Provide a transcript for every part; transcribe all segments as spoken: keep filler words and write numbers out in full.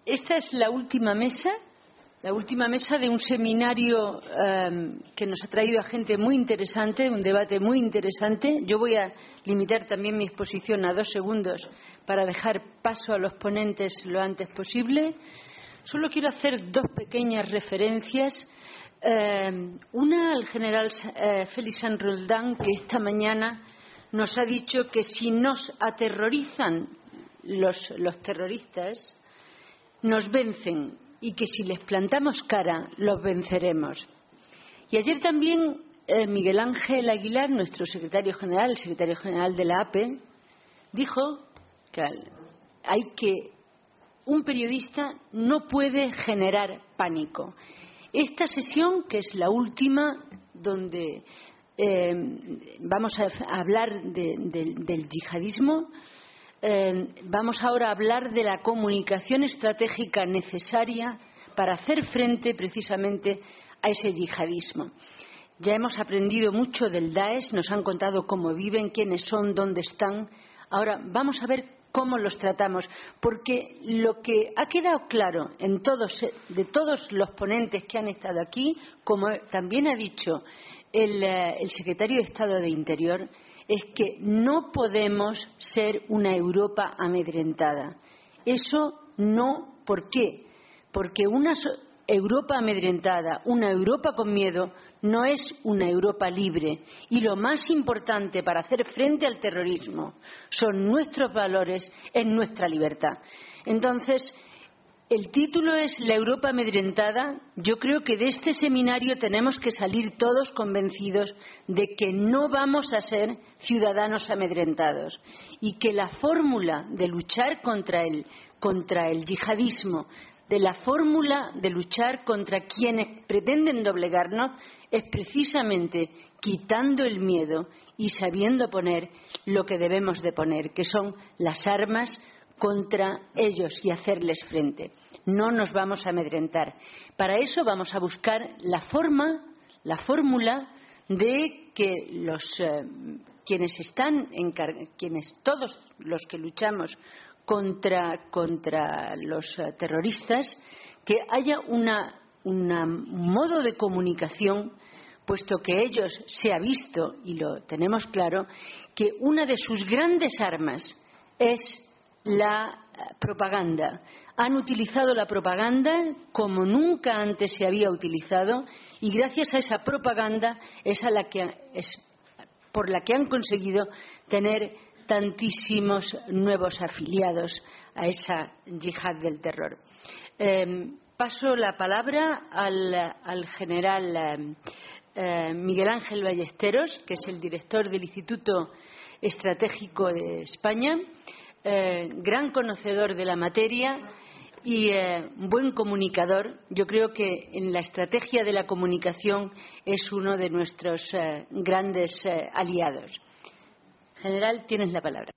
esta es la última mesa, la última mesa de un seminario eh, que nos ha traído a gente muy interesante, un debate muy interesante. Yo voy a limitar también mi exposición a dos segundos para dejar paso a los ponentes lo antes posible. Solo quiero hacer dos pequeñas referencias. Eh, una al general eh, Félix Saint Roldan, que esta mañana nos ha dicho que si nos aterrorizan los, los terroristas, nos vencen y que si les plantamos cara, los venceremos. Y ayer también eh, Miguel Ángel Aguilar, nuestro secretario general, el secretario general de la A P E, dijo que hay que un periodista no puede generar pánico. Esta sesión, que es la última, donde eh, vamos a hablar de, de, del yihadismo, eh, vamos ahora a hablar de la comunicación estratégica necesaria para hacer frente precisamente a ese yihadismo. Ya hemos aprendido mucho del Daesh, nos han contado cómo viven, quiénes son, dónde están. Ahora vamos a ver cómo los tratamos, porque lo que ha quedado claro en todos, de todos los ponentes que han estado aquí, como también ha dicho el, el secretario de Estado de Interior, es que no podemos ser una Europa amedrentada. Eso no, ¿por qué? Porque una Europa amedrentada, una Europa con miedo, no es una Europa libre. Y lo más importante para hacer frente al terrorismo son nuestros valores, es nuestra libertad. Entonces, el título es La Europa amedrentada. Yo creo que de este seminario tenemos que salir todos convencidos de que no vamos a ser ciudadanos amedrentados y que la fórmula de luchar contra el, contra el yihadismo, de la fórmula de luchar contra quienes pretenden doblegarnos, es precisamente quitando el miedo y sabiendo poner lo que debemos de poner, que son las armas contra ellos y hacerles frente. No nos vamos a amedrentar. Para eso vamos a buscar la forma, la fórmula de que los eh, quienes están encar- quienes todos los que luchamos contra contra los uh, terroristas, que haya una una, un modo de comunicación, puesto que ellos se ha visto y lo tenemos claro que una de sus grandes armas es la uh, propaganda. Han utilizado la propaganda como nunca antes se había utilizado y gracias a esa propaganda es a la que es por la que han conseguido tener tantísimos nuevos afiliados a esa yihad del terror. Eh, paso la palabra al, al general eh, eh, Miguel Ángel Ballesteros, que es el director del Instituto Estratégico de España, eh, gran conocedor de la materia y eh, buen comunicador. Yo creo que en la estrategia de la comunicación es uno de nuestros eh, grandes eh, aliados. General, tienes la palabra.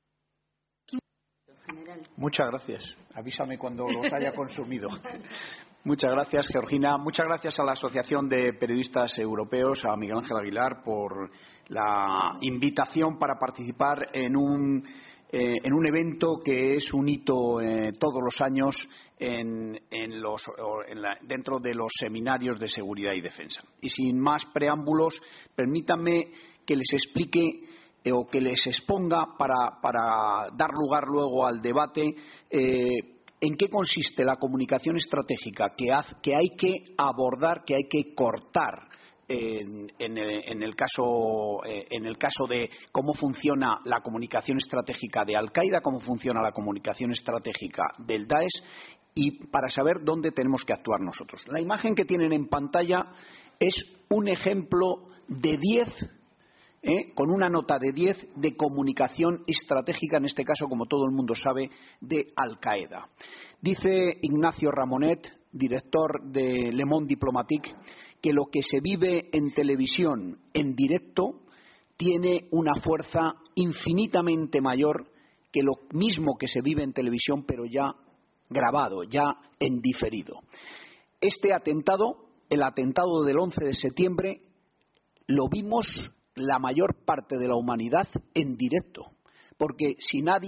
Muchas gracias. Avísame cuando los haya consumido. Muchas gracias, Georgina. Muchas gracias a la Asociación de Periodistas Europeos, a Miguel Ángel Aguilar, por la invitación para participar en un, eh, en un evento que es un hito eh, todos los años en, en los, en la, dentro de los seminarios de seguridad y defensa. Y sin más preámbulos, permítanme que les explique o que les exponga para, para dar lugar luego al debate eh, en qué consiste la comunicación estratégica que, haz, que hay que abordar, que hay que cortar en, en, en, el caso, en el caso de cómo funciona la comunicación estratégica de Al-Qaeda, cómo funciona la comunicación estratégica del Daesh y para saber dónde tenemos que actuar nosotros. La imagen que tienen en pantalla es un ejemplo de diez ¿Eh? con una nota de diez de comunicación estratégica, en este caso, como todo el mundo sabe, de Al-Qaeda. Dice Ignacio Ramonet, director de Le Monde Diplomatique, que lo que se vive en televisión en directo tiene una fuerza infinitamente mayor que lo mismo que se vive en televisión, pero ya grabado, ya en diferido. Este atentado, el atentado del once de septiembre, lo vimos la mayor parte de la humanidad en directo, porque si nadie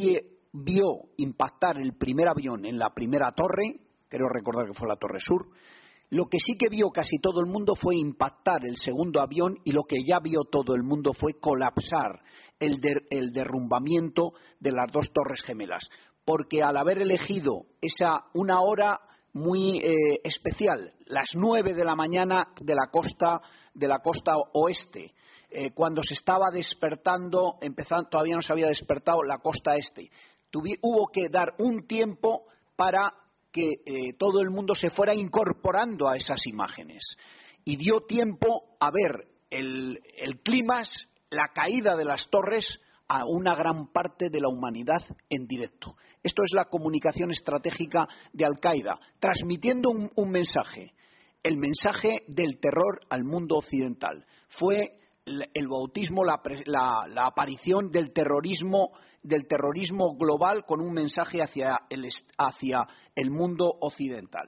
vio impactar el primer avión en la primera torre, creo recordar que fue la Torre Sur. Lo que sí que vio casi todo el mundo fue impactar el segundo avión, y lo que ya vio todo el mundo fue colapsar el, der, el derrumbamiento de las dos torres gemelas. Porque al haber elegido esa una hora muy eh, especial, las nueve de la mañana de la costa, de la costa oeste, eh, cuando se estaba despertando, empezando, todavía no se había despertado la costa este, Tuvi, hubo que dar un tiempo para que eh, todo el mundo se fuera incorporando a esas imágenes, y dio tiempo a ver el, el clímax, la caída de las torres, a una gran parte de la humanidad en directo. Esto es la comunicación estratégica de Al-Qaeda, transmitiendo un, un mensaje, el mensaje del terror al mundo occidental. Fue el, el bautismo, la, la, la aparición del terrorismo, del terrorismo global, con un mensaje hacia el, hacia el mundo occidental.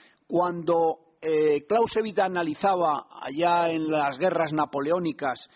Cuando eh, Clausewitz analizaba allá en las guerras napoleónicas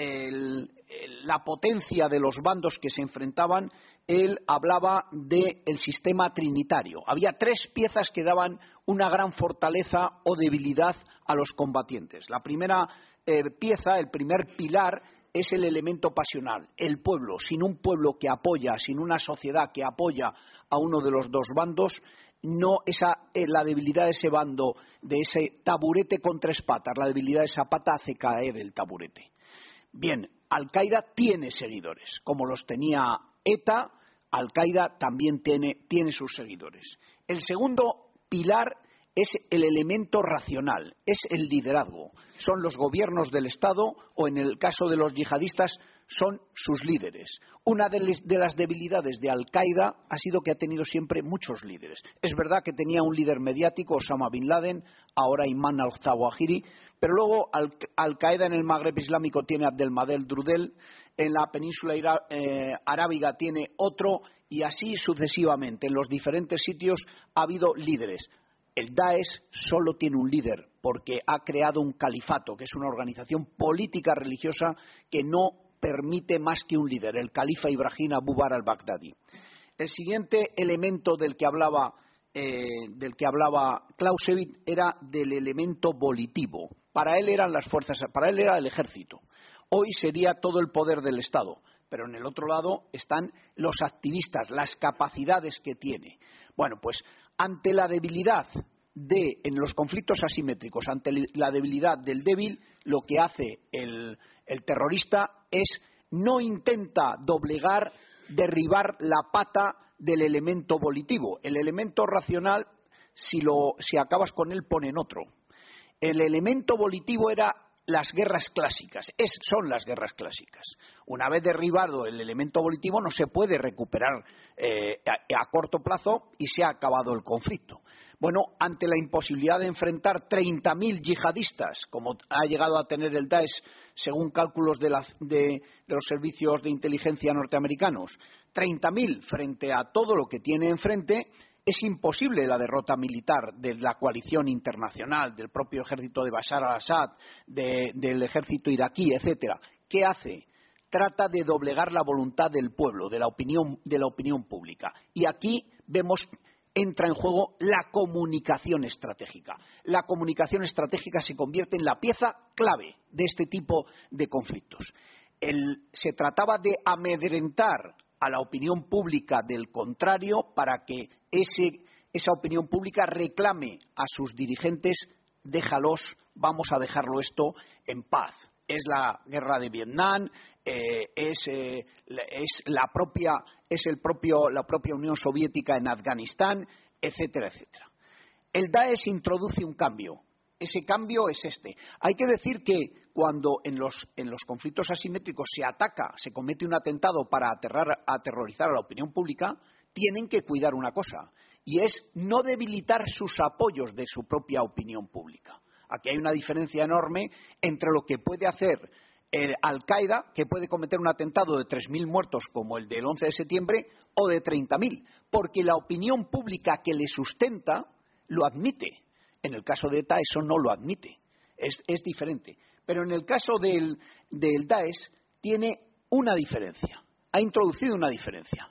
el, el, la potencia de los bandos que se enfrentaban, él hablaba del sistema trinitario. Había tres piezas que daban una gran fortaleza o debilidad a los combatientes. La primera eh, pieza, el primer pilar, es el elemento pasional, el pueblo. Sin un pueblo que apoya, sin una sociedad que apoya a uno de los dos bandos, no esa eh, la debilidad de ese bando, de ese taburete con tres patas, la debilidad de esa pata hace caer el taburete. Bien, Al-Qaeda tiene seguidores, como los tenía ETA. Al-Qaeda también tiene, tiene sus seguidores. El segundo pilar es el elemento racional, es el liderazgo. Son los gobiernos del Estado, o en el caso de los yihadistas, son sus líderes. Una de, les, de las debilidades de Al-Qaeda ha sido que ha tenido siempre muchos líderes. Es verdad que tenía un líder mediático, Osama Bin Laden, ahora Ayman al-Zawahiri, pero luego Al- Al-Qaeda en el Magreb Islámico tiene Abdelmadel Drudel, en la península ira- eh, arábiga tiene otro, y así sucesivamente. En los diferentes sitios ha habido líderes. El Daesh solo tiene un líder porque ha creado un califato, que es una organización política religiosa que no permite más que un líder, el califa Ibrahim Abu Bakr al-Baghdadi. El siguiente elemento del que hablaba, eh, del que hablaba Clausewitz era del elemento volitivo. Para él eran las fuerzas, para él era el ejército. Hoy sería todo el poder del Estado, pero en el otro lado están los activistas, las capacidades que tiene. Bueno, pues ante la debilidad de, en los conflictos asimétricos, ante la debilidad del débil, lo que hace el, el terrorista es no intenta doblegar, derribar la pata del elemento volitivo. El elemento racional, si, lo, si acabas con él, ponen otro. El elemento volitivo era las guerras clásicas, es, son las guerras clásicas. Una vez derribado el elemento volitivo no se puede recuperar eh, a, a corto plazo y se ha acabado el conflicto. Bueno, ante la imposibilidad de enfrentar treinta mil yihadistas, como ha llegado a tener el Daesh según cálculos de, la, de, de los servicios de inteligencia norteamericanos, treinta mil frente a todo lo que tiene enfrente, es imposible la derrota militar de la coalición internacional, del propio ejército de Bashar al-Assad, de, del ejército iraquí, etcétera. ¿Qué hace? Trata de doblegar la voluntad del pueblo, de la opinión, de la opinión pública. Y aquí vemos, entra en juego la comunicación estratégica. La comunicación estratégica se convierte en la pieza clave de este tipo de conflictos. El, se trataba de amedrentar a la opinión pública del contrario para que ese, esa opinión pública reclame a sus dirigentes: déjalos, vamos a dejarlo esto en paz. Es la guerra de Vietnam, eh, es, eh, es, la propia, es el propio, la propia Unión Soviética en Afganistán, etcétera, etcétera. El Daesh introduce un cambio. Ese cambio es este. Hay que decir que cuando en los, en los conflictos asimétricos se ataca, se comete un atentado para aterrar, aterrorizar a la opinión pública, tienen que cuidar una cosa, y es no debilitar sus apoyos de su propia opinión pública. Aquí hay una diferencia enorme entre lo que puede hacer el Al-Qaeda, que puede cometer un atentado de tres mil muertos como el del once de septiembre, o de treinta mil, porque la opinión pública que le sustenta lo admite. En el caso de ETA eso no lo admite, es, es diferente. Pero en el caso del, del Daesh tiene una diferencia, ha introducido una diferencia.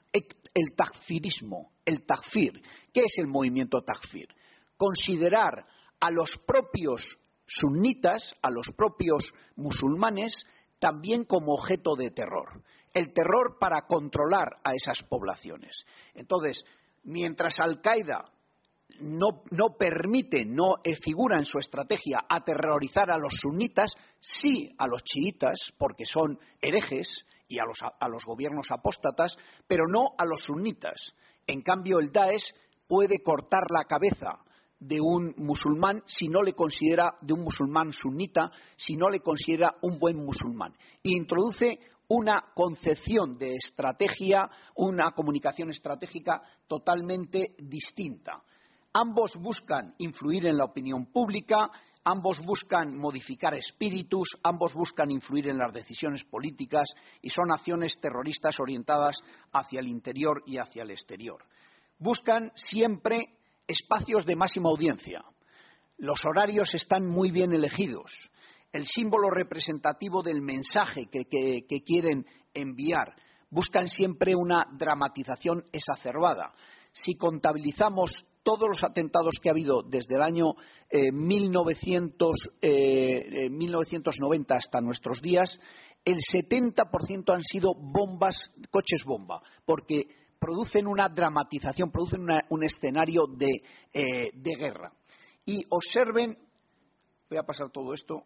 el takfirismo, el takfir. ¿Qué es el movimiento takfir? Considerar a los propios sunitas, a los propios musulmanes, también como objeto de terror. El terror para controlar a esas poblaciones. Entonces, mientras Al-Qaeda no, no permite, no eh, figura en su estrategia aterrorizar a los sunitas, sí a los chiitas, porque son herejes, y a los, a los gobiernos apóstatas, pero no a los sunitas. En cambio, el Daesh puede cortar la cabeza de un musulmán si no le considera, de un musulmán sunita, si no le considera un buen musulmán. E introduce una concepción de estrategia, una comunicación estratégica totalmente distinta. Ambos buscan influir en la opinión pública, ambos buscan modificar espíritus, ambos buscan influir en las decisiones políticas y son acciones terroristas orientadas hacia el interior y hacia el exterior. Buscan siempre espacios de máxima audiencia. Los horarios están muy bien elegidos. El símbolo representativo del mensaje que, que, que quieren enviar. Buscan siempre una dramatización exacerbada. Si contabilizamos todos los atentados que ha habido desde el año eh, mil novecientos, eh, mil novecientos noventa hasta nuestros días, el setenta por ciento han sido bombas, coches bomba, porque producen una dramatización, producen una, un escenario de, eh, de guerra. Y observen, voy a pasar todo esto,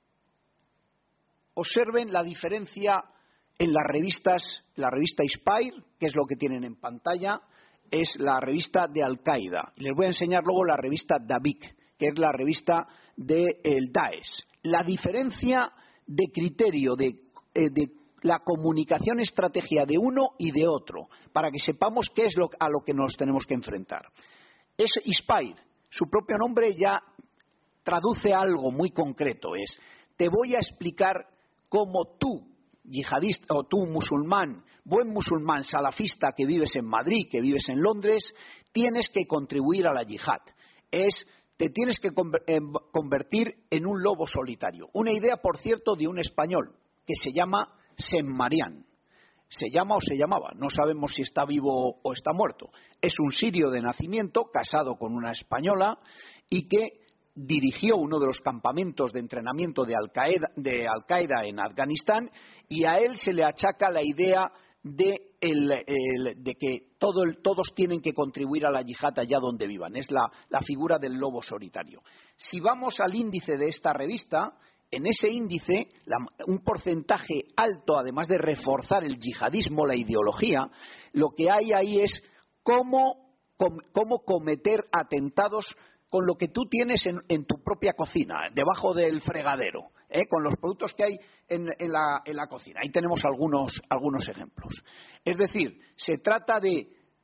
observen la diferencia en las revistas, la revista Inspire, que es lo que tienen en pantalla, es la revista de Al-Qaeda. Les voy a enseñar luego la revista Dabiq, que es la revista del Daesh. La diferencia de criterio, de, eh, de la comunicación estrategia de uno y de otro, para que sepamos qué es lo, a lo que nos tenemos que enfrentar. Es Inspire, su propio nombre ya traduce algo muy concreto, es te voy a explicar cómo tú, yihadista o tú musulmán, buen musulmán salafista que vives en Madrid, que vives en Londres, tienes que contribuir a la yihad. Es te tienes que convertir en un lobo solitario. Una idea, por cierto, de un español que se llama Semmarián. Se llama o se llamaba, no sabemos si está vivo o está muerto. Es un sirio de nacimiento, casado con una española y que dirigió uno de los campamentos de entrenamiento de Al-Qaeda, de Al-Qaeda en Afganistán, y a él se le achaca la idea de, el, el, de que todo el, todos tienen que contribuir a la yihad allá donde vivan. Es la, la figura del lobo solitario. Si vamos al índice de esta revista, en ese índice, la, un porcentaje alto, además de reforzar el yihadismo, la ideología, lo que hay ahí es cómo, com, cómo cometer atentados con lo que tú tienes en, en tu propia cocina, debajo del fregadero, ¿eh? Con los productos que hay en, en, la, en la cocina. Ahí tenemos algunos, algunos ejemplos. Es decir, se trata de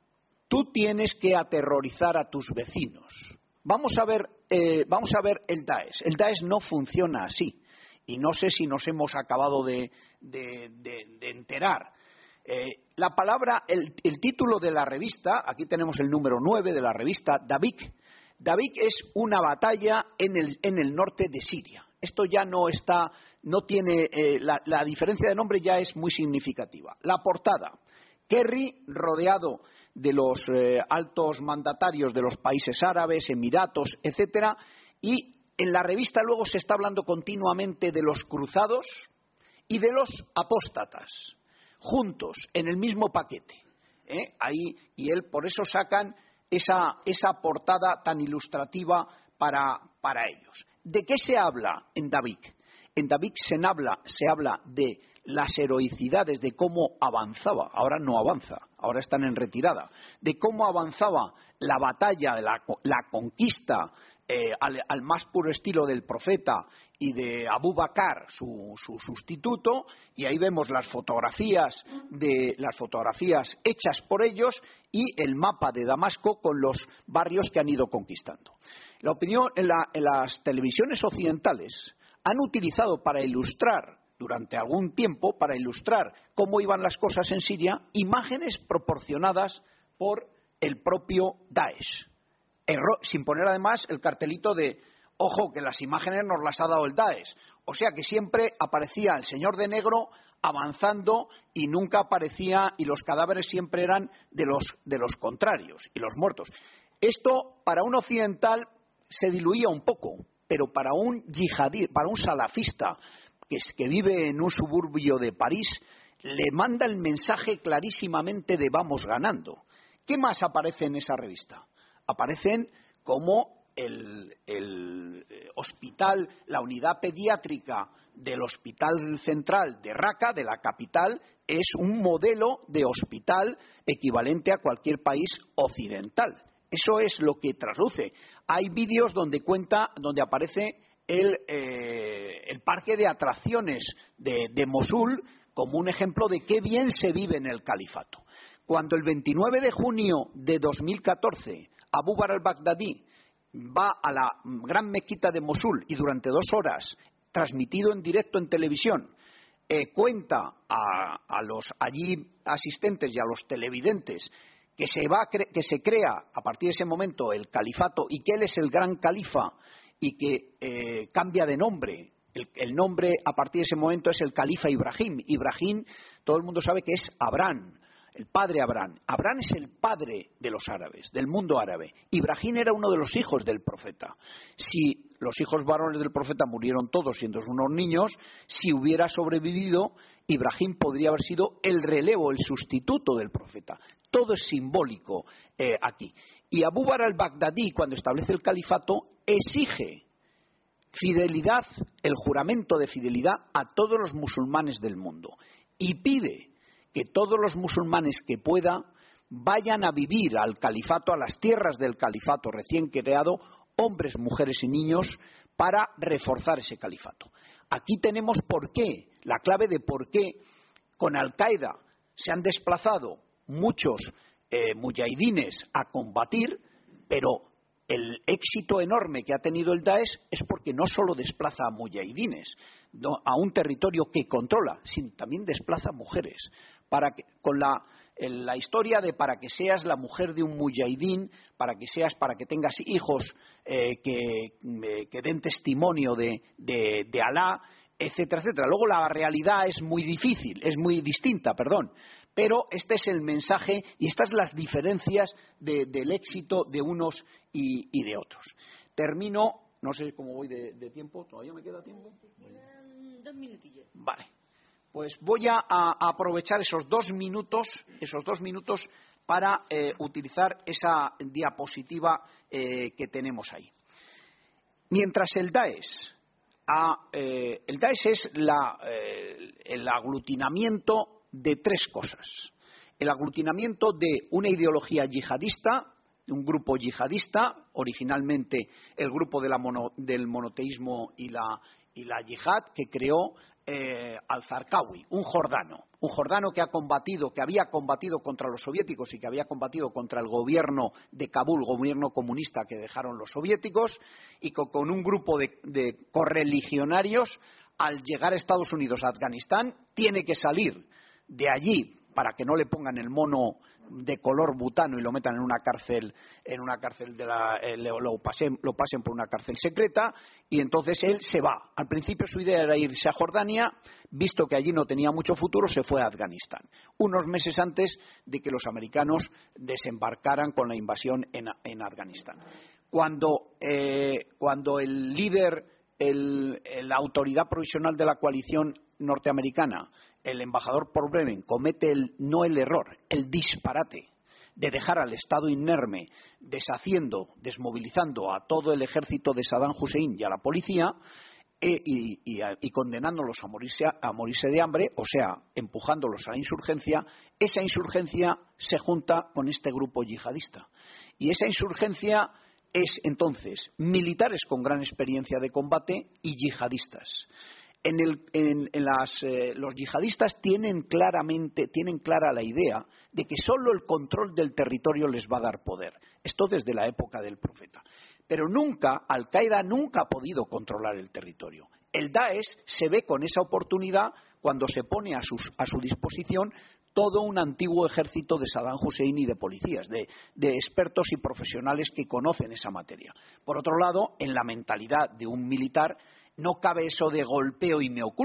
tú tienes que aterrorizar a tus vecinos. Vamos a ver, eh, vamos a ver el Daesh. El Daesh no funciona así. Y no sé si nos hemos acabado de, de, de, de enterar. Eh, la palabra, el, el título de la revista, aquí tenemos el número nueve de la revista Dabiq. Dabiq es una batalla en el, en el norte de Siria. Esto ya no está, no tiene, eh, la, la diferencia de nombre ya es muy significativa. La portada, Kerry rodeado de los eh, altos mandatarios de los países árabes, Emiratos, etcétera, y en la revista luego se está hablando continuamente de los cruzados y de los apóstatas, juntos, en el mismo paquete. ¿eh? Ahí, y él, por eso sacan esa, esa portada tan ilustrativa para, para ellos. ¿De qué se habla en Dabiq? En Dabiq se habla, se habla de las heroicidades, de cómo avanzaba, ahora no avanza, ahora están en retirada, de cómo avanzaba la batalla, la, la conquista eh, al, al más puro estilo del profeta y de Abu Bakr, su, su sustituto, y ahí vemos las fotografías, de, las fotografías hechas por ellos y el mapa de Damasco con los barrios que han ido conquistando. La opinión en, la, en las televisiones occidentales han utilizado para ilustrar durante algún tiempo, para ilustrar cómo iban las cosas en Siria, imágenes proporcionadas por el propio Daesh. Erro, sin poner además el cartelito de, ojo, que las imágenes nos las ha dado el Daesh. O sea que siempre aparecía el señor de negro avanzando y nunca aparecía, y los cadáveres siempre eran de los, de los contrarios y los muertos. Esto para un occidental se diluía un poco, pero para un yihadí, para un salafista que, es, que vive en un suburbio de París, le manda el mensaje clarísimamente de vamos ganando. ¿Qué más aparece en esa revista? Aparecen como el, el hospital, la unidad pediátrica del Hospital Central de Raqqa, de la capital, es un modelo de hospital equivalente a cualquier país occidental. Eso es lo que trasluce. Hay vídeos donde cuenta, donde aparece el, eh, el parque de atracciones de, de Mosul como un ejemplo de qué bien se vive en el califato. Cuando el veintinueve de junio de dos mil catorce Abu Bakr al-Baghdadi va a la gran mezquita de Mosul y durante dos horas, transmitido en directo en televisión, eh, cuenta a, a los allí asistentes y a los televidentes que se, va a cre- que se crea a partir de ese momento el califato y que él es el gran califa y que eh, cambia de nombre. El, el nombre a partir de ese momento es el califa Ibrahim. Ibrahim, todo el mundo sabe que es Abraham, el padre Abraham. Abraham es el padre de los árabes, del mundo árabe. Ibrahim era uno de los hijos del profeta. Si los hijos varones del profeta murieron todos siendo unos niños, si hubiera sobrevivido, Ibrahim podría haber sido el relevo, el sustituto del profeta. Todo es simbólico eh, aquí. Y Abu Bakr al-Baghdadi, cuando establece el califato, exige fidelidad, el juramento de fidelidad a todos los musulmanes del mundo. Y pide que todos los musulmanes que puedan vayan a vivir al califato, a las tierras del califato recién creado, hombres, mujeres y niños, para reforzar ese califato. Aquí tenemos por qué, la clave de por qué con Al-Qaeda se han desplazado muchos eh, mujahidines a combatir, pero el éxito enorme que ha tenido el Daesh es porque no solo desplaza a mujahidines no, a un territorio que controla, sino también desplaza mujeres. Para que, con la, la historia de para que seas la mujer de un mujahidín, para que seas, para que tengas hijos eh, que, eh, que den testimonio de, de, de Alá, etcétera, etcétera. Luego la realidad es muy difícil, es muy distinta, perdón. Pero este es el mensaje y estas las diferencias de, del éxito de unos y, y de otros. Termino, no sé cómo voy de, de tiempo, ¿todavía me queda tiempo? Te quedan dos minutillos. Vale, pues voy a, a aprovechar esos dos minutos, esos dos minutos para eh, utilizar esa diapositiva eh, que tenemos ahí. Mientras el Daesh, ha, eh, el Daesh es la, eh, el aglutinamiento de tres cosas. El aglutinamiento de una ideología yihadista, de un grupo yihadista, originalmente el grupo de la mono, del monoteísmo y la, y la yihad, que creó eh, al-Zarqawi, un jordano, un jordano que ha combatido, que había combatido contra los soviéticos y que había combatido contra el gobierno de Kabul, gobierno comunista que dejaron los soviéticos, y con, con un grupo de, de correligionarios, al llegar a Estados Unidos, a Afganistán, tiene que salir de allí para que no le pongan el mono de color butano y lo metan en una cárcel, en una cárcel de la, eh, lo, lo, pasen, lo pasen por una cárcel secreta, y entonces él se va. Al principio su idea era irse a Jordania, visto que allí no tenía mucho futuro, se fue a Afganistán, unos meses antes de que los americanos desembarcaran con la invasión en, en Afganistán. Cuando, eh, cuando el líder, el, la autoridad provisional de la coalición norteamericana, el embajador Paul Bremen, comete el, no el error, el disparate de dejar al Estado inerme deshaciendo, desmovilizando a todo el ejército de Saddam Hussein y a la policía e, y, y, y condenándolos a morirse, a morirse de hambre, o sea, empujándolos a la insurgencia, esa insurgencia se junta con este grupo yihadista. Y esa insurgencia es entonces militares con gran experiencia de combate y yihadistas. En el, en, en las, eh, los yihadistas tienen claramente, tienen clara la idea de que solo el control del territorio les va a dar poder. Esto desde la época del profeta. Pero nunca, Al-Qaeda nunca ha podido controlar el territorio. El Daesh se ve con esa oportunidad cuando se pone a, sus, a su disposición todo un antiguo ejército de Saddam Hussein y de policías, de, de expertos y profesionales que conocen esa materia. Por otro lado, en la mentalidad de un militar no cabe eso de golpeo y me oculto.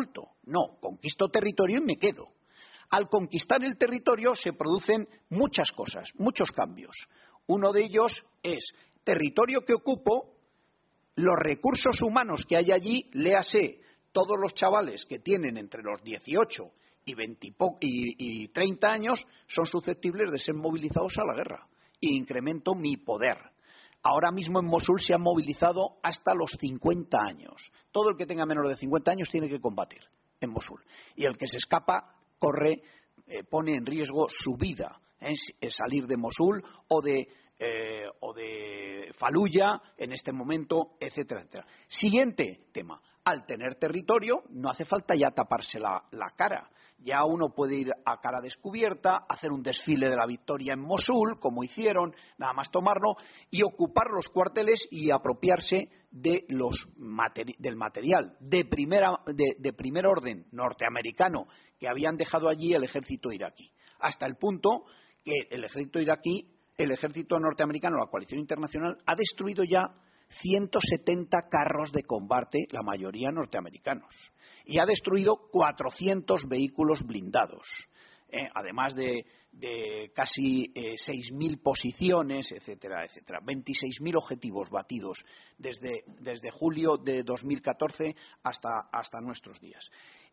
No, conquisto territorio y me quedo. Al conquistar el territorio se producen muchas cosas, muchos cambios. Uno de ellos es territorio que ocupo, los recursos humanos que hay allí, léase, todos los chavales que tienen entre los dieciocho y, veinte y, y treinta años son susceptibles de ser movilizados a la guerra. Y incremento mi poder. Ahora mismo en Mosul se han movilizado hasta los cincuenta años. Todo el que tenga menos de cincuenta años tiene que combatir en Mosul. Y el que se escapa corre, eh, pone en riesgo su vida, ¿eh? salir de Mosul o de, eh, o de Faluya en este momento, etcétera, etcétera. Siguiente tema. Al tener territorio no hace falta ya taparse la, la cara. Ya uno puede ir a cara descubierta, hacer un desfile de la victoria en Mosul, como hicieron, nada más tomarlo, y ocupar los cuarteles y apropiarse de los materi- del material de, primera, de, de primer orden norteamericano que habían dejado allí el ejército iraquí. Hasta el punto que el ejército iraquí, el ejército norteamericano, la coalición internacional, ha destruido ya ciento setenta carros de combate, la mayoría norteamericanos, y ha destruido cuatrocientos vehículos blindados, ¿eh? además de, de casi eh, seis mil posiciones, etcétera, etcétera. veintiséis mil objetivos batidos desde, desde julio de dos mil catorce hasta, hasta nuestros días.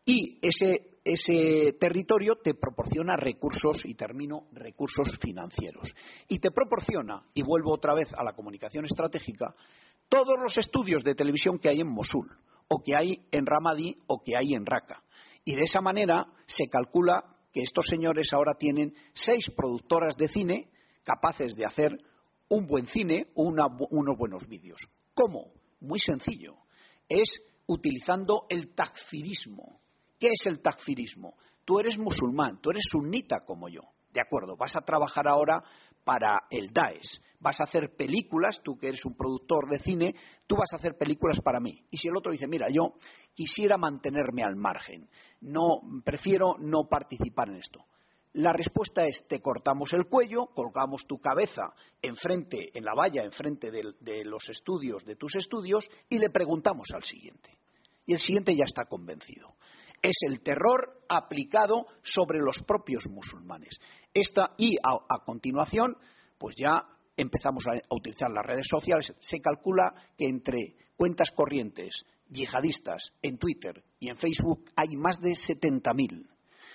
Y ese, ese territorio te proporciona recursos, y termino, recursos financieros. Y te proporciona, y vuelvo otra vez a la comunicación estratégica, todos los estudios de televisión que hay en Mosul, o que hay en Ramadi, o que hay en Raqqa. Y de esa manera se calcula que estos señores ahora tienen seis productoras de cine capaces de hacer un buen cine, una, unos buenos vídeos. ¿Cómo? Muy sencillo. Es utilizando el takfirismo. ¿Qué es el takfirismo? Tú eres musulmán, tú eres sunita como yo. De acuerdo, vas a trabajar ahora para el Daesh. Vas a hacer películas, tú que eres un productor de cine, tú vas a hacer películas para mí. Y si el otro dice, mira, yo quisiera mantenerme al margen, no, prefiero no participar en esto. La respuesta es, te cortamos el cuello, colgamos tu cabeza enfrente, en la valla, enfrente de, de los estudios, de tus estudios, y le preguntamos al siguiente. Y el siguiente ya está convencido. Es el terror aplicado sobre los propios musulmanes. Esta, y a, a continuación, pues ya empezamos a, a utilizar las redes sociales. Se calcula que entre cuentas corrientes yihadistas en Twitter y en Facebook hay más de setenta mil.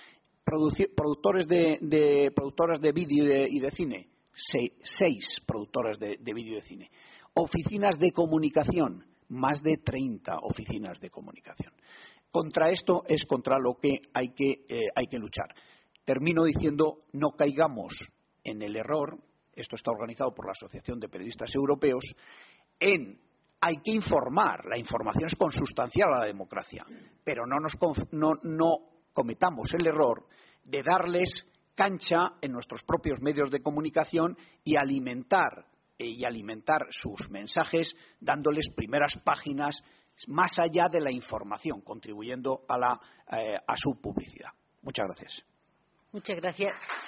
Productores de, de, productoras de vídeo y de, y de cine, seis, seis productoras de, de vídeo y de cine. Oficinas de comunicación, más de treinta oficinas de comunicación. Contra esto es contra lo que hay que, eh, hay que luchar. Termino diciendo, no caigamos en el error, esto está organizado por la Asociación de Periodistas Europeos, en hay que informar, la información es consustancial a la democracia, pero no, nos, no, no cometamos el error de darles cancha en nuestros propios medios de comunicación y alimentar, eh, y alimentar sus mensajes dándoles primeras páginas más allá de la información, contribuyendo a, la, eh, a su publicidad. Muchas gracias. Muchas gracias.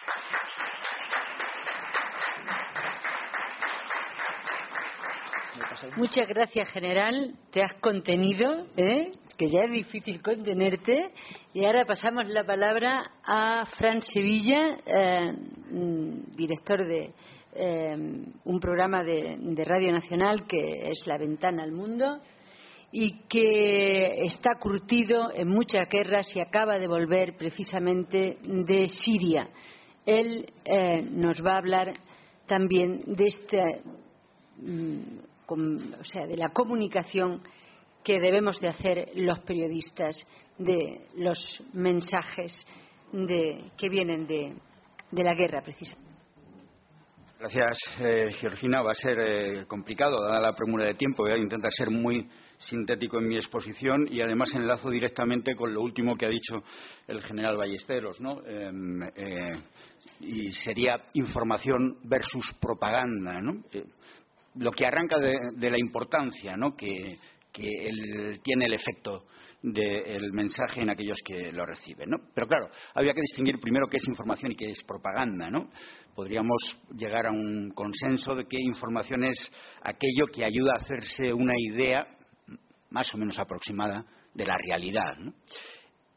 Muchas gracias, general. Te has contenido, ¿eh? Que ya es difícil contenerte. Y ahora pasamos la palabra a Fran Sevilla, eh, director de eh, un programa de, de Radio Nacional que es La Ventana al Mundo, y que está curtido en muchas guerras y acaba de volver precisamente de Siria. Él eh, nos va a hablar también de este, mm, com, o sea, de la comunicación que debemos de hacer los periodistas, de los mensajes de, que vienen de, de la guerra, precisamente. Gracias, eh, Georgina. Va a ser eh, complicado, dada la premura de tiempo. Voy a intentar ser muy sintético en mi exposición y además enlazo directamente con lo último que ha dicho el general Ballesteros, ¿no? Eh, eh, y sería información versus propaganda, ¿no? Eh, lo que arranca de, de la importancia, ¿no? que, que el, tiene el efecto del mensaje en aquellos que lo reciben, ¿no? Pero claro, había que distinguir primero qué es información y qué es propaganda, ¿no? Podríamos llegar a un consenso de que información es aquello que ayuda a hacerse una idea más o menos aproximada de la realidad, ¿no?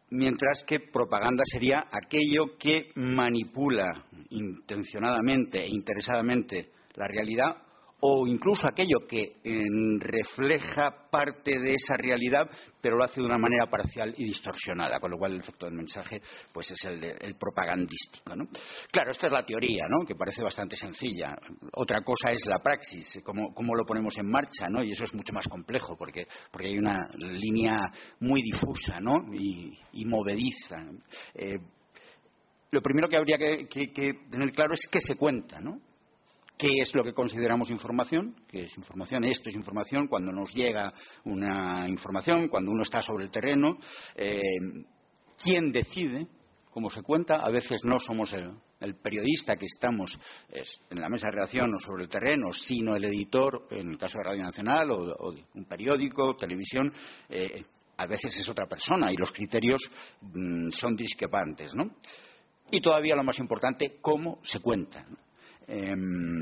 mientras que propaganda sería aquello que manipula intencionadamente e interesadamente la realidad, o incluso aquello que eh, refleja parte de esa realidad, pero lo hace de una manera parcial y distorsionada, con lo cual el efecto del mensaje pues es el, de, el propagandístico, ¿no? Claro, esta es la teoría, ¿no?, que parece bastante sencilla. Otra cosa es la praxis, cómo, cómo lo ponemos en marcha, ¿no?, y eso es mucho más complejo, porque, porque hay una línea muy difusa, ¿no?, y, y movediza. Eh, lo primero que habría que, que, que tener claro es qué se cuenta, ¿no? ¿Qué es lo que consideramos información? ¿Qué es información? Esto es información cuando nos llega una información, cuando uno está sobre el terreno. Eh, ¿Quién decide cómo se cuenta? A veces no somos el, el periodista que estamos es, en la mesa de redacción o sobre el terreno, sino el editor, en el caso de Radio Nacional, o, o de un periódico, televisión. Eh, a veces es otra persona y los criterios mmm, son discrepantes, ¿no? Y todavía lo más importante, cómo se cuenta, ¿no? Eh,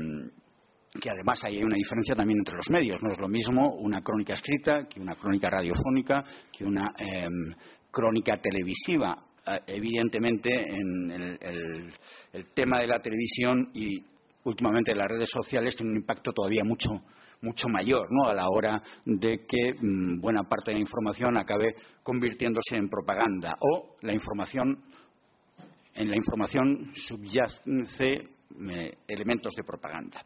que además hay una diferencia también entre los medios. No es lo mismo una crónica escrita que una crónica radiofónica, que una eh, crónica televisiva. Eh, evidentemente, en el, el, el tema de la televisión y últimamente las redes sociales tiene un impacto todavía mucho mucho mayor, ¿no?, a la hora de que mmm, buena parte de la información acabe convirtiéndose en propaganda, o la información en la información subyace elementos de propaganda.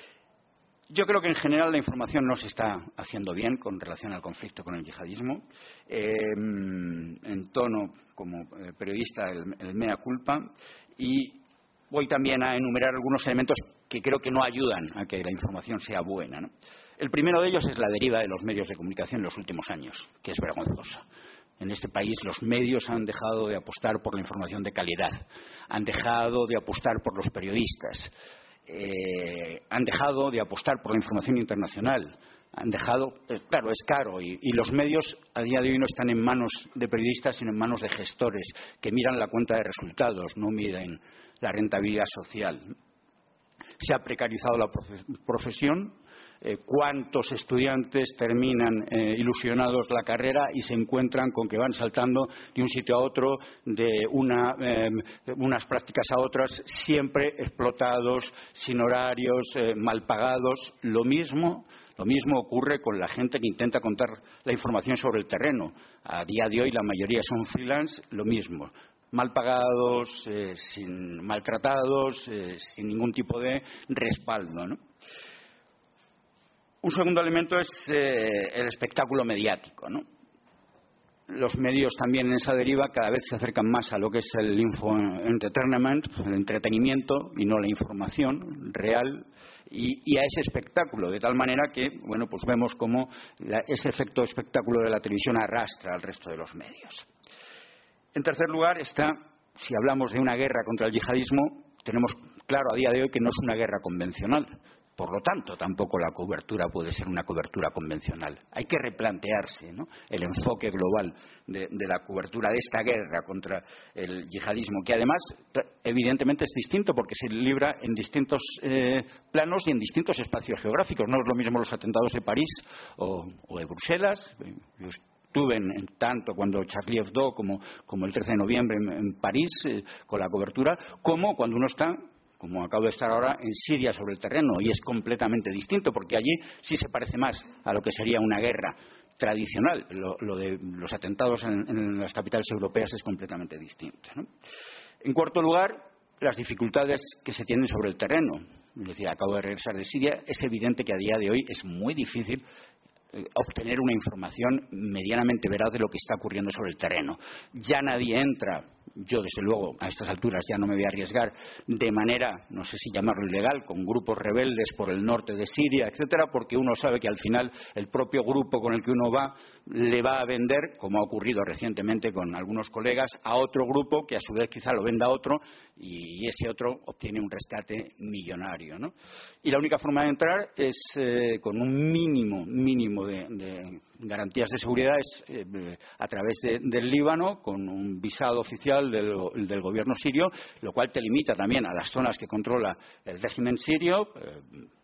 Yo creo que en general la información no se está haciendo bien con relación al conflicto con el yihadismo. Eh, en tono como eh, periodista el, el mea culpa, y voy también a enumerar algunos elementos que creo que no ayudan a que la información sea buena, ¿no? El primero de ellos es la deriva de los medios de comunicación en los últimos años, que es vergonzosa. En este país los medios han dejado de apostar por la información de calidad, han dejado de apostar por los periodistas, eh, han dejado de apostar por la información internacional, han dejado, eh, claro, es caro, y, y los medios a día de hoy no están en manos de periodistas, sino en manos de gestores que miran la cuenta de resultados, no miden la rentabilidad social. Se ha precarizado la profesión. Eh, ¿Cuántos estudiantes terminan eh, ilusionados la carrera y se encuentran con que van saltando de un sitio a otro, de una, eh, unas prácticas a otras, siempre explotados, sin horarios, eh, mal pagados? Lo mismo, lo mismo ocurre con la gente que intenta contar la información sobre el terreno. A día de hoy la mayoría son freelance, lo mismo. Mal pagados, eh, sin, maltratados, eh, sin ningún tipo de respaldo, ¿no? Un segundo elemento es eh, el espectáculo mediático, ¿no? Los medios también en esa deriva cada vez se acercan más a lo que es el infoentertainment, el entretenimiento, y no la información real, y, y a ese espectáculo, de tal manera que, bueno, pues vemos cómo la, ese efecto espectáculo de la televisión arrastra al resto de los medios. En tercer lugar está, si hablamos de una guerra contra el yihadismo, tenemos claro a día de hoy que no es una guerra convencional. Por lo tanto, tampoco la cobertura puede ser una cobertura convencional. Hay que replantearse, ¿no?, el enfoque global de, de la cobertura de esta guerra contra el yihadismo, que además, evidentemente, es distinto porque se libra en distintos eh, planos y en distintos espacios geográficos. No es lo mismo los atentados de París o, o de Bruselas. Yo estuve en, en tanto cuando Charlie Hebdo como, como el trece de noviembre en, en París, eh, con la cobertura, como cuando uno está, como acabo de estar ahora, en Siria sobre el terreno, y es completamente distinto, porque allí sí se parece más a lo que sería una guerra tradicional. Lo, lo de los atentados en, en las capitales europeas es completamente distinto, ¿no? En cuarto lugar, las dificultades que se tienen sobre el terreno. Es decir, acabo de regresar de Siria. Es evidente que a día de hoy es muy difícil obtener una información medianamente veraz de lo que está ocurriendo sobre el terreno. Ya nadie entra, yo desde luego a estas alturas ya no me voy a arriesgar, de manera, no sé si llamarlo ilegal, con grupos rebeldes por el norte de Siria, etcétera, porque uno sabe que al final el propio grupo con el que uno va le va a vender, como ha ocurrido recientemente con algunos colegas, a otro grupo que a su vez quizá lo venda a otro, y ese otro obtiene un rescate millonario, ¿no? Y la única forma de entrar es eh, con un mínimo mínimo de, de garantías de seguridad, es eh, a través de, del Líbano, con un visado oficial del, del gobierno sirio, lo cual te limita también a las zonas que controla el régimen sirio, eh,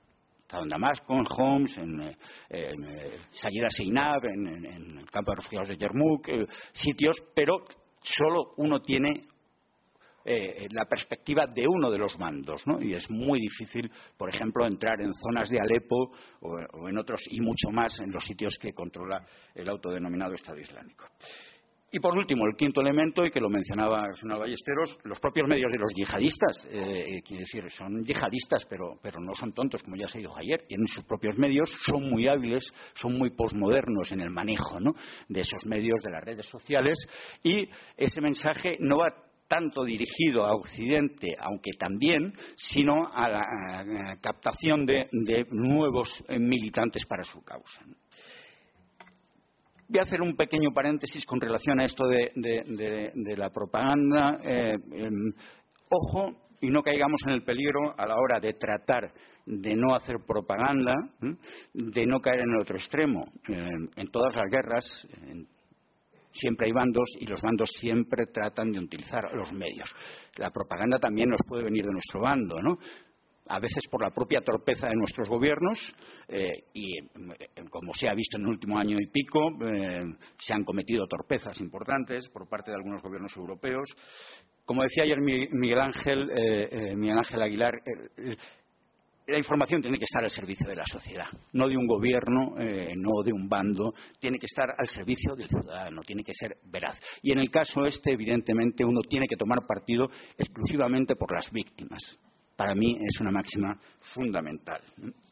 en Damasco, en Homs, en, en, en Sayida Seinab, en, en, en el campo de refugiados de Yarmouk, eh, sitios, pero solo uno tiene Eh, la perspectiva de uno de los bandos, ¿no? Y es muy difícil, por ejemplo, entrar en zonas de Alepo o, o en otros, y mucho más en los sitios que controla el autodenominado Estado Islámico. Y por último, el quinto elemento, y que lo mencionaba el señor Ballesteros, los propios medios de los yihadistas. Eh, quiere decir, son yihadistas, pero, pero no son tontos, como ya se dijo ayer. Tienen sus propios medios, son muy hábiles, son muy posmodernos en el manejo, ¿no?, de esos medios, de las redes sociales, y ese mensaje no va tanto dirigido a Occidente, aunque también, sino a la a captación de, de nuevos eh, militantes para su causa. Voy a hacer un pequeño paréntesis con relación a esto de, de, de, de la propaganda. Eh, eh, ojo, y no caigamos en el peligro a la hora de tratar de no hacer propaganda, ¿eh?, de no caer en el otro extremo. Eh, en todas las guerras, en siempre hay bandos, y los bandos siempre tratan de utilizar los medios. La propaganda también nos puede venir de nuestro bando, ¿no? A veces por la propia torpeza de nuestros gobiernos, eh, y eh, como se ha visto en el último año y pico, eh, se han cometido torpezas importantes por parte de algunos gobiernos europeos. Como decía ayer Miguel Ángel, eh, eh, Miguel Ángel Aguilar, eh, la información tiene que estar al servicio de la sociedad, no de un gobierno, eh, no de un bando, tiene que estar al servicio del ciudadano, tiene que ser veraz. Y en el caso este, evidentemente, uno tiene que tomar partido exclusivamente por las víctimas. Para mí es una máxima fundamental.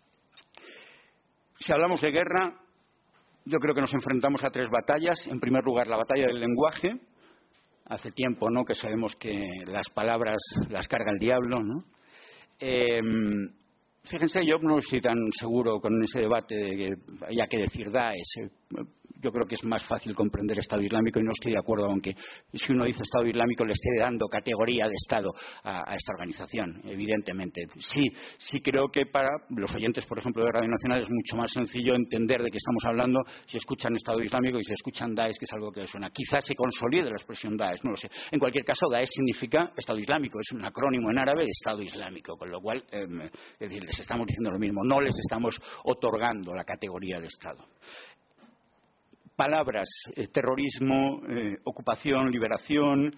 Si hablamos de guerra, yo creo que nos enfrentamos a tres batallas. En primer lugar, la batalla del lenguaje. Hace tiempo, ¿no?, que sabemos que las palabras las carga el diablo, ¿no? Eh, Fíjense, yo no estoy tan seguro con ese debate de que haya que decir Daesh. Yo creo que es más fácil comprender Estado Islámico, y no estoy de acuerdo, aunque si uno dice Estado Islámico le esté dando categoría de Estado a, a esta organización, evidentemente. Sí, sí creo que para los oyentes, por ejemplo, de Radio Nacional es mucho más sencillo entender de qué estamos hablando si escuchan Estado Islámico y si escuchan Daesh, que es algo que suena. Quizás se consolide la expresión Daesh, no lo sé. En cualquier caso, Daesh significa Estado Islámico, es un acrónimo en árabe de Estado Islámico, con lo cual, eh, es decir, les estamos diciendo lo mismo, no les estamos otorgando la categoría de Estado. Palabras, eh, terrorismo, eh, ocupación, liberación.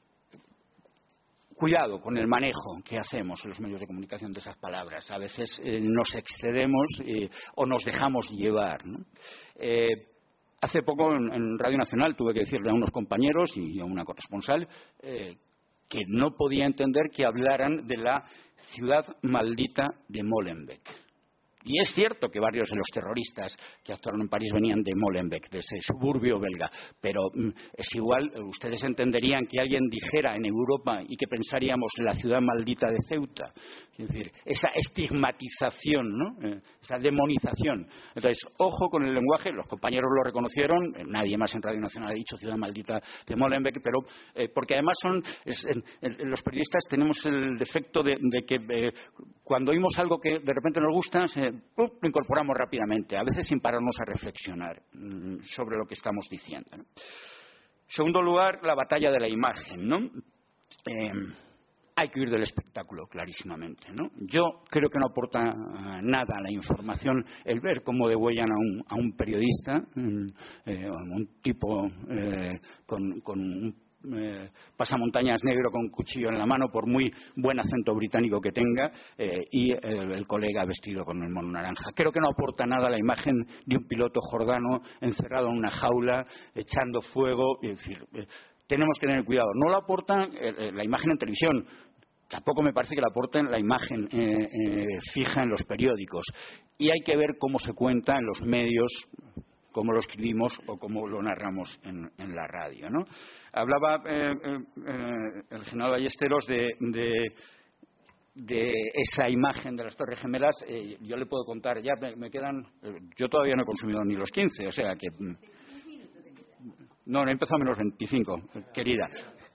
Cuidado con el manejo que hacemos en los medios de comunicación de esas palabras. A veces eh, nos excedemos eh, o nos dejamos llevar, ¿no? Eh, hace poco en, en Radio Nacional tuve que decirle a unos compañeros y a una corresponsal eh, que no podía entender que hablaran de la ciudad maldita de Molenbeek. Y es cierto que varios de los terroristas que actuaron en París venían de Molenbeek, de ese suburbio belga, pero mm, es igual, ustedes entenderían que alguien dijera en Europa y que pensaríamos en la ciudad maldita de Ceuta. Es decir, esa estigmatización, ¿no?, eh, esa demonización. Entonces, ojo con el lenguaje, los compañeros lo reconocieron, eh, nadie más en Radio Nacional ha dicho ciudad maldita de Molenbeek, pero eh, porque además son es, en, en, los periodistas tenemos el defecto de, de que eh, cuando oímos algo que de repente nos gusta, se lo incorporamos rápidamente, a veces sin pararnos a reflexionar mmm, sobre lo que estamos diciendo, ¿no? Segundo lugar, la batalla de la imagen, ¿no? Eh, hay que huir del espectáculo, clarísimamente, ¿no? Yo creo que no aporta uh, nada a la información el ver cómo degüellan a un, a un periodista, um, eh, un tipo eh, con, con un Eh, pasamontañas negro con cuchillo en la mano, por muy buen acento británico que tenga, eh, y eh, el colega vestido con el mono naranja. Creo que no aporta nada la imagen de un piloto jordano encerrado en una jaula, echando fuego. Es decir, eh, tenemos que tener cuidado. No lo aporta eh, la imagen en televisión. Tampoco me parece que la aporten la imagen eh, eh, fija en los periódicos. Y hay que ver cómo se cuenta en los medios, cómo lo escribimos o cómo lo narramos en, en la radio, ¿no? Hablaba eh, eh, el general Ballesteros de, de, de esa imagen de las Torres Gemelas. Eh, yo le puedo contar, ya me, me quedan, eh, yo todavía no he consumido ni los quince, o sea que... No, no he empezado a menos veinticinco, querida.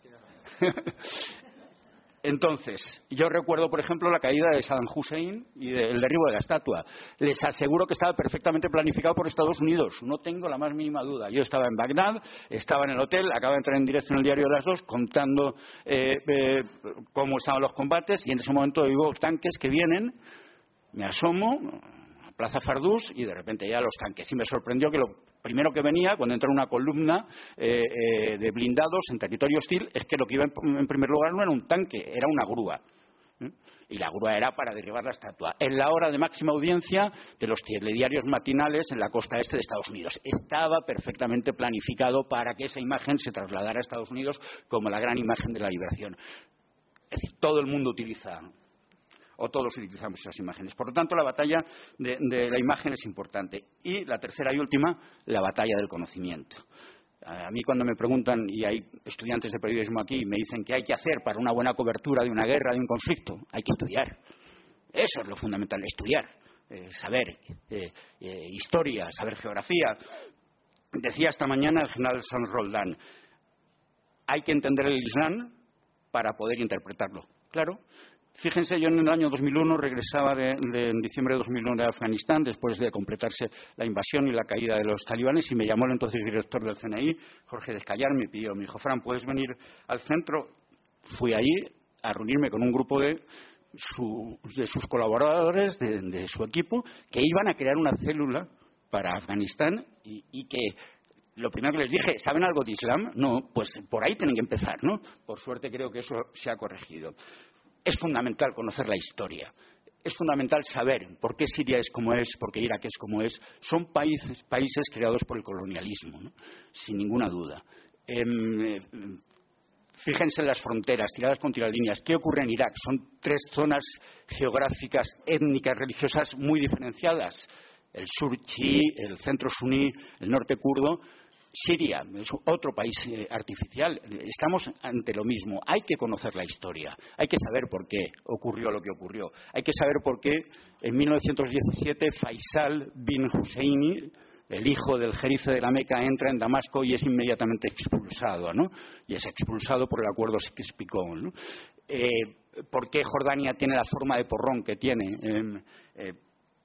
Entonces, yo recuerdo, por ejemplo, la caída de Saddam Hussein y de, el derribo de la estatua. Les aseguro que estaba perfectamente planificado por Estados Unidos. No tengo la más mínima duda. Yo estaba en Bagdad, estaba en el hotel, acabo de entrar en directo en el diario de las dos, contando eh, eh, cómo estaban los combates, y en ese momento digo tanques que vienen, me asomo, Plaza Fardús y de repente ya los tanques. Y me sorprendió que lo primero que venía, cuando entra una columna eh, eh, de blindados en territorio hostil, es que lo que iba en, en primer lugar no era un tanque, era una grúa. ¿eh? Y la grúa era para derribar la estatua. En la hora de máxima audiencia de los telediarios matinales en la costa este de Estados Unidos. Estaba perfectamente planificado para que esa imagen se trasladara a Estados Unidos como la gran imagen de la liberación. Es decir, todo el mundo utiliza, o todos utilizamos esas imágenes. Por lo tanto, la batalla de, de la imagen es importante. Y la tercera y última, la batalla del conocimiento. A mí cuando me preguntan, y hay estudiantes de periodismo aquí, me dicen qué hay que hacer para una buena cobertura de una guerra, de un conflicto, hay que estudiar. Eso es lo fundamental, estudiar, eh, saber eh, eh, historia, saber geografía. Decía esta mañana el general Sanz Roldán, hay que entender el Islam para poder interpretarlo. Claro. Fíjense, yo en el año dos mil uno regresaba de, de, en diciembre de dos mil uno de Afganistán, después de completarse la invasión y la caída de los talibanes, y me llamó el entonces director del C N I, Jorge Descallar, me pidió, me dijo, Fran, ¿puedes venir al centro? Fui allí a reunirme con un grupo de, su, de sus colaboradores, de, de su equipo, que iban a crear una célula para Afganistán y, y que... Lo primero que les dije, ¿saben algo de Islam? No, pues por ahí tienen que empezar, ¿no? Por suerte creo que eso se ha corregido. Es fundamental conocer la historia. Es fundamental saber por qué Siria es como es, por qué Irak es como es. Son países, países creados por el colonialismo, ¿no? Sin ninguna duda. Eh, fíjense en las fronteras, tiradas contra las líneas. ¿Qué ocurre en Irak? Son tres zonas geográficas, étnicas, religiosas muy diferenciadas. El sur chií, el centro suní, el norte kurdo. Siria es otro país eh, artificial. Estamos ante lo mismo. Hay que conocer la historia. Hay que saber por qué ocurrió lo que ocurrió. Hay que saber por qué en mil novecientos diecisiete Faisal bin Husseini, el hijo del jerife de la Meca, entra en Damasco y es inmediatamente expulsado, ¿no? Y es expulsado por el acuerdo Sykes-Picot, ¿no? Eh, ¿Por qué Jordania tiene la forma de porrón que tiene? Eh, eh,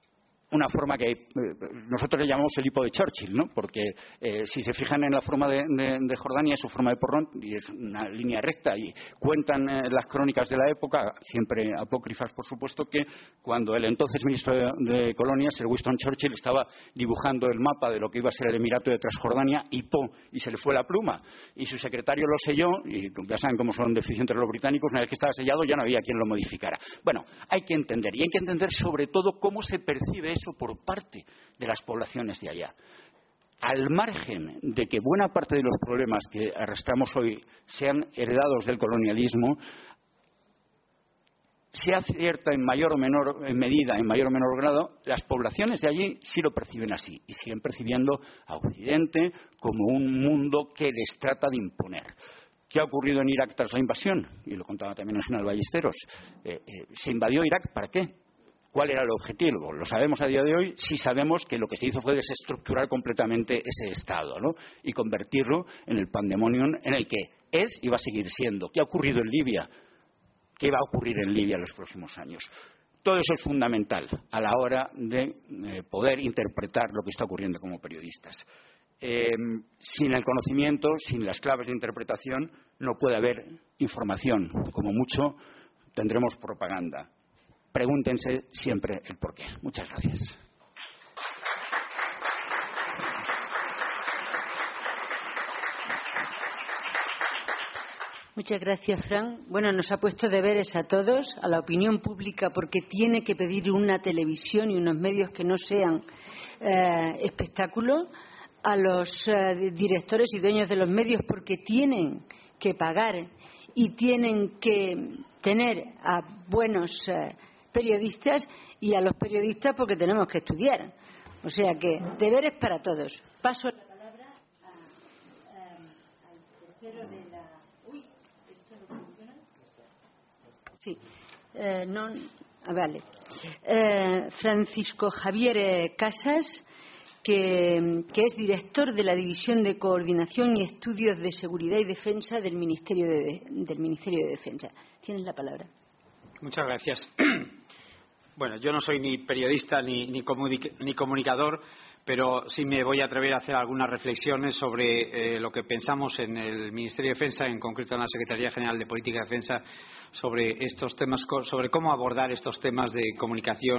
una forma que eh, nosotros le llamamos el hipo de Churchill, ¿no? Porque eh, si se fijan en la forma de, de, de Jordania, es su forma de porrón y es una línea recta, y cuentan eh, las crónicas de la época, siempre apócrifas por supuesto, que cuando el entonces ministro de, de Colonias, Sir Winston Churchill, estaba dibujando el mapa de lo que iba a ser el Emirato de Transjordania, hipó y se le fue la pluma, y su secretario lo selló, y ya saben cómo son deficientes los británicos, una vez que estaba sellado ya no había quien lo modificara. Bueno, hay que entender, y hay que entender sobre todo cómo se percibe eso por parte de las poblaciones de allá. Al margen de que buena parte de los problemas que arrastramos hoy sean heredados del colonialismo, se acierta en mayor o menor medida, en mayor o menor grado, las poblaciones de allí sí lo perciben así y siguen percibiendo a Occidente como un mundo que les trata de imponer. ¿Qué ha ocurrido en Irak tras la invasión? Y lo contaba también el general Ballesteros. Eh, eh, ¿Se invadió Irak para qué? ¿Cuál era el objetivo? Lo sabemos a día de hoy. Sí sabemos que lo que se hizo fue desestructurar completamente ese Estado, ¿no? Y convertirlo en el pandemonium en el que es y va a seguir siendo. ¿Qué ha ocurrido en Libia? ¿Qué va a ocurrir en Libia en los próximos años? Todo eso es fundamental a la hora de eh, poder interpretar lo que está ocurriendo como periodistas. Eh, sin el conocimiento, sin las claves de interpretación, no puede haber información. Como mucho, tendremos propaganda. Pregúntense siempre el porqué. Muchas gracias. Muchas gracias, Fran. Bueno, nos ha puesto deberes a todos, a la opinión pública, porque tiene que pedir una televisión y unos medios que no sean eh, espectáculos, a los eh, directores y dueños de los medios, porque tienen que pagar y tienen que tener a buenos eh, periodistas, y a los periodistas porque tenemos que estudiar. O sea que deberes para todos. Paso la palabra a, a, al tercero de la... Uy, ¿esto no funciona? Sí. Eh, no... ah, vale. Eh, Francisco Javier Casas, que, que es director de la División de Coordinación y Estudios de Seguridad y Defensa del Ministerio de, del Ministerio de Defensa. Tienes la palabra. Muchas gracias. Bueno, yo no soy ni periodista ni, ni, ni comunicador, pero sí me voy a atrever a hacer algunas reflexiones sobre eh, lo que pensamos en el Ministerio de Defensa, en concreto en la Secretaría General de Política de Defensa, sobre estos temas, sobre cómo abordar estos temas de comunicación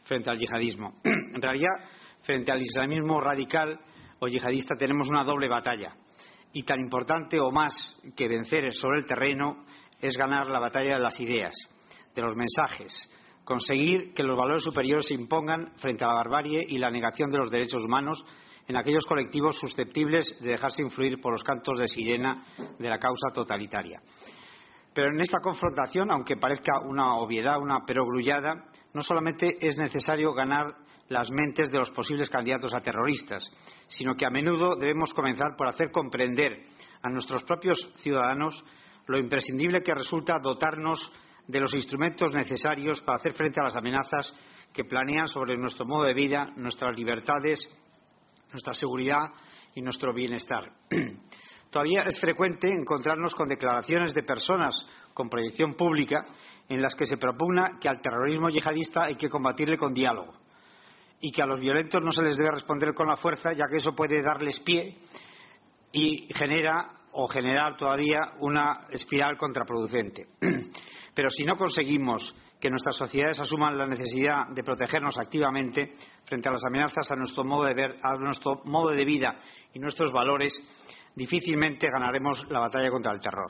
frente al yihadismo. En realidad, frente al islamismo radical o yihadista tenemos una doble batalla. Y tan importante o más que vencer sobre el terreno es ganar la batalla de las ideas, de los mensajes, conseguir que los valores superiores se impongan frente a la barbarie y la negación de los derechos humanos en aquellos colectivos susceptibles de dejarse influir por los cantos de sirena de la causa totalitaria. Pero en esta confrontación, aunque parezca una obviedad, una perogrullada, no solamente es necesario ganar las mentes de los posibles candidatos a terroristas, sino que a menudo debemos comenzar por hacer comprender a nuestros propios ciudadanos lo imprescindible que resulta dotarnos de los instrumentos necesarios para hacer frente a las amenazas que planean sobre nuestro modo de vida, nuestras libertades, nuestra seguridad y nuestro bienestar. Todavía es frecuente encontrarnos con declaraciones de personas con proyección pública en las que se propugna que al terrorismo yihadista hay que combatirle con diálogo y que a los violentos no se les debe responder con la fuerza, ya que eso puede darles pie y genera o generar todavía una espiral contraproducente. Pero si no conseguimos que nuestras sociedades asuman la necesidad de protegernos activamente frente a las amenazas a nuestro modo de ver, a nuestro modo de vida y nuestros valores, difícilmente ganaremos la batalla contra el terror.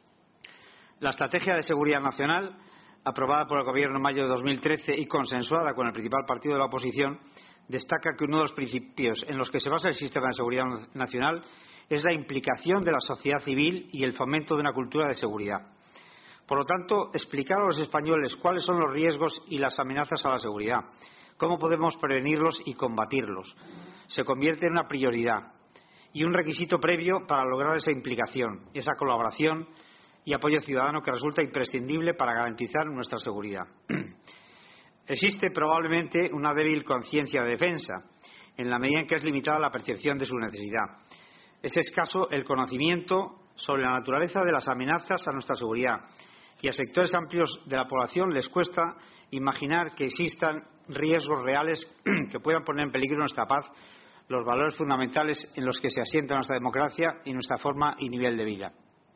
La Estrategia de Seguridad Nacional, aprobada por el Gobierno en mayo de dos mil trece y consensuada con el principal partido de la oposición, destaca que uno de los principios en los que se basa el sistema de seguridad nacional es la implicación de la sociedad civil y el fomento de una cultura de seguridad. Por lo tanto, explicar a los españoles cuáles son los riesgos y las amenazas a la seguridad, cómo podemos prevenirlos y combatirlos, se convierte en una prioridad y un requisito previo para lograr esa implicación, esa colaboración y apoyo ciudadano que resulta imprescindible para garantizar nuestra seguridad. Existe probablemente una débil conciencia de defensa, en la medida en que es limitada la percepción de su necesidad. Es escaso el conocimiento sobre la naturaleza de las amenazas a nuestra seguridad y a sectores amplios de la población les cuesta imaginar que existan riesgos reales que puedan poner en peligro nuestra paz, los valores fundamentales en los que se asienta nuestra democracia y nuestra forma y nivel de vida.